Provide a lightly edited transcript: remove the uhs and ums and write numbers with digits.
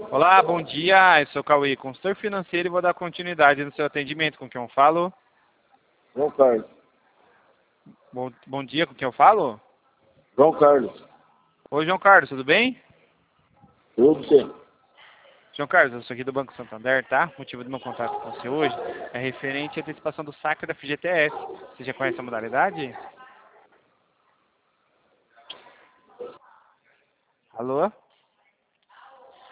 Olá, bom dia. Eu sou o Cauê, consultor financeiro e vou dar continuidade no seu atendimento. Com quem eu falo? João Carlos. Bom dia, com quem eu falo? João Carlos. Oi, João Carlos, tudo bem? Tudo sim. João Carlos, eu sou aqui do Banco Santander, tá? O motivo do meu contato com você hoje é referente à antecipação do saque da FGTS. Você já conhece a modalidade? Alô?